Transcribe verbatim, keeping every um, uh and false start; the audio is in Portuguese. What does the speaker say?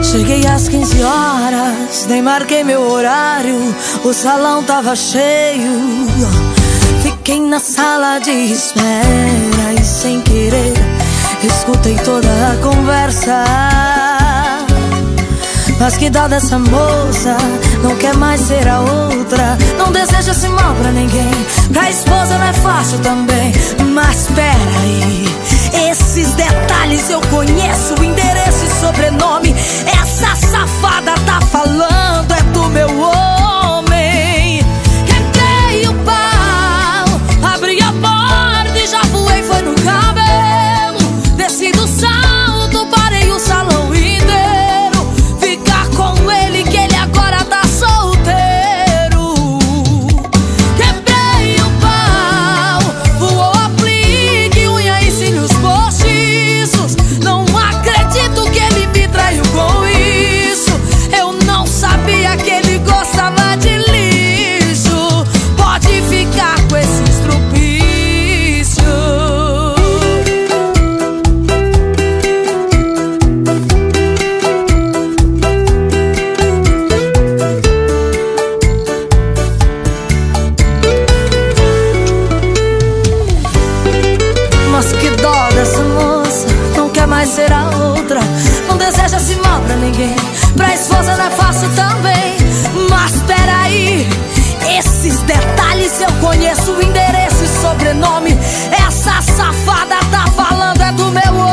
Cheguei às quinze horas, nem marquei meu horário, o salão tava cheio. Fiquei na sala de espera e sem querer escutei toda a conversa. Mas que dó dessa moça, não quer mais ser a outra, não deseja esse mal pra ninguém. Pra esposa não é fácil também. Mas peraí, esses detalhes eu conheço, o endereço e sobrenome. Essa safada tá falando é do meu homem. Quebrei o pau, abri a porta e já voei, foi no cabelo. Desci do salto, parei o salão inteiro. Ficar com ele que ele agora tá solteiro. Quebrei o pau, voou aplique, unha e cílios postiços. Não acredito que ele me traiu com isso. Eu não sabia que ele gostava de lixo. Pode ficar com esse estrupício. Mas que dó dessa moça, não quer mais ser a outra, não deseja esse mal pra ninguém. Pra esposa não é fácil também. Mas peraí, esses detalhes eu conheço, o endereço e sobrenome. Essa safada tá falando é do meu